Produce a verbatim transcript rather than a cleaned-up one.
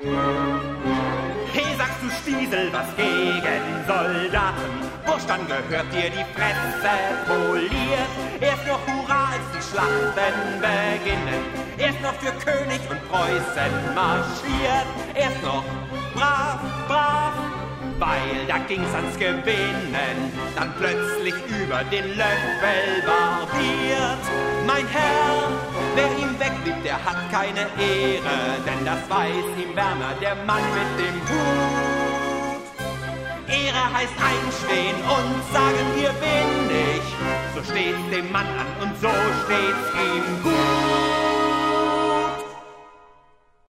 He, sagst du Stiesel, was gegen Soldaten? Bursch, dann gehört dir die Fresse poliert. Erst noch Hurra, als die Schlachten beginnen. Erst noch für König und Preußen marschiert. Erst noch brav, brav, weil da ging's ans Gewinnen. Dann plötzlich über den Löffel barbiert. Mein Herr, wer ihm wegblieb, der hat keine Ehre, denn das weiß ihm Werner, der Mann mit dem Hut. Ehre heißt einstehen und sagen, hier bin ich. So steht's dem Mann an und so steht's ihm gut.